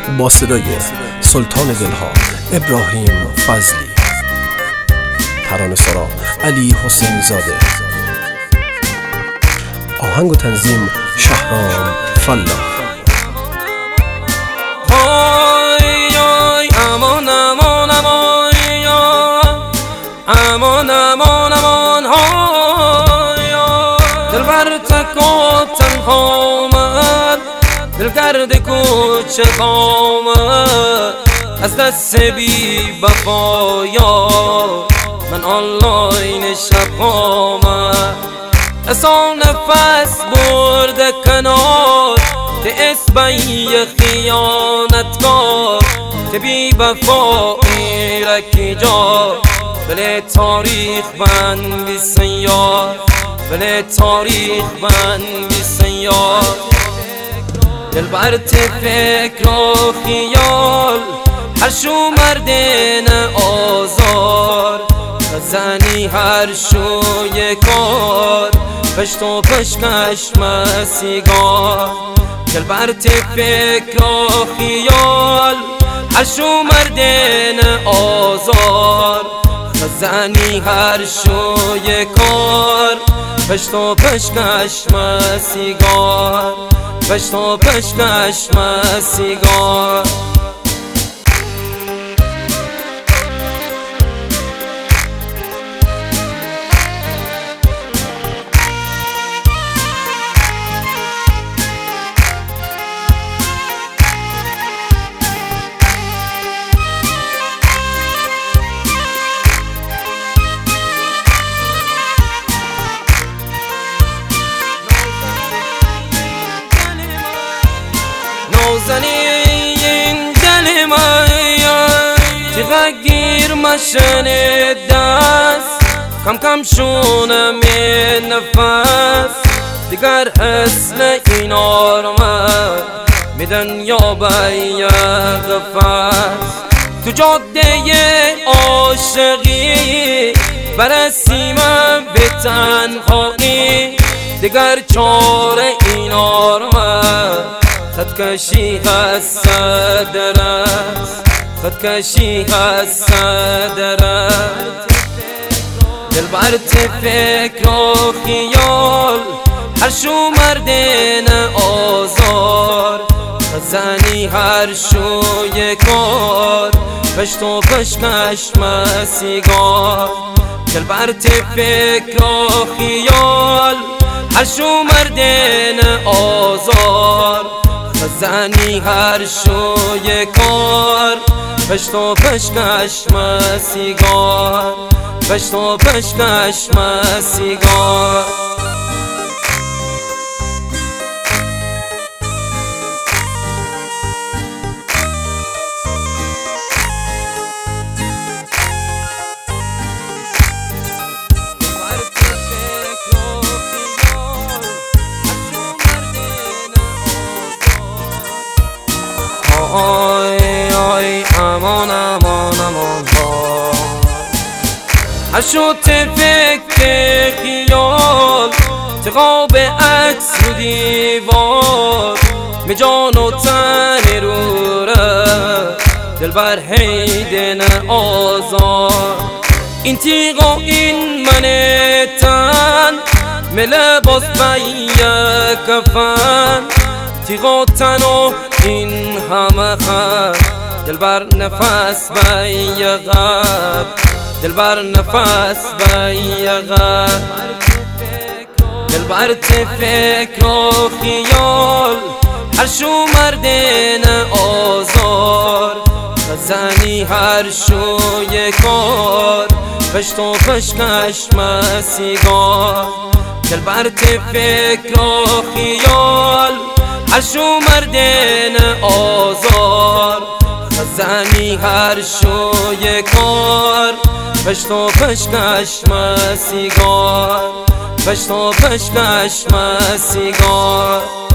با صدای سلطان دلها ابراهیم فضلی، ترانه‌سرا علی حسین زاده، آهنگ و تنظیم شهرام فلاح. امان امان امان امان امان امان دلبر تک و تنها من، دلگرد کوچه قامت از دست بی وفایا من آنلاین شب قامت. اصلا نفس برده کنار ته اسبی خیانتگار که بی وفایی رکی جا بله تاریخ بنویسن یار، بله تاریخ بنویسن یار. دلبر فکر و خیال هر شو مردن آزار، زنی هر شوی کار پشت و پشکش مسیگار. دلبر فکر و خیال هر شو مردن آزار، زنی هر شوی کار پشت و پشکش مسیگار، پشت و پشکش مسیگار. نازنین دل من چقدر گیر مشن دست، کم کم شونم نفس دیگر اصل این آرمد میدن یا بیق فس. تو جاده عاشقی برسیمم به تنهایی دیگر چاره این آرمد. خودکشی هست صدر است، خودکشی هست صدر است. دلبر فکر و خیال هر شو مردن آزار، زنی هر شوی کار پشت و پشکش مسیگار. دلبر فکر و خیال هر شو مردن آزار، زنی هر شوی کار پشت و پشکش مسیگار، پشت و پشکش مسیگار. آی آی امان امان امان اشو فکر خیال تقاب عکس رو دیوار می جان و تن رو ره دلبر حیدن آزار. این تیغ و این من تن می لباس بی کفن، تیغ و تن و این همه خط دلبر نفس بی غب، دلبر نفس بی غب. دلبر فکر و خیال هر شو مردن آزار، زنی هر شوی کار پشت و پشکش مسیگار. دلبر فکر و خیال هر شو مردن آزار، زنی هر شوی کار پشت و پشکش مسیگار، پشت و پشکش مسیگار.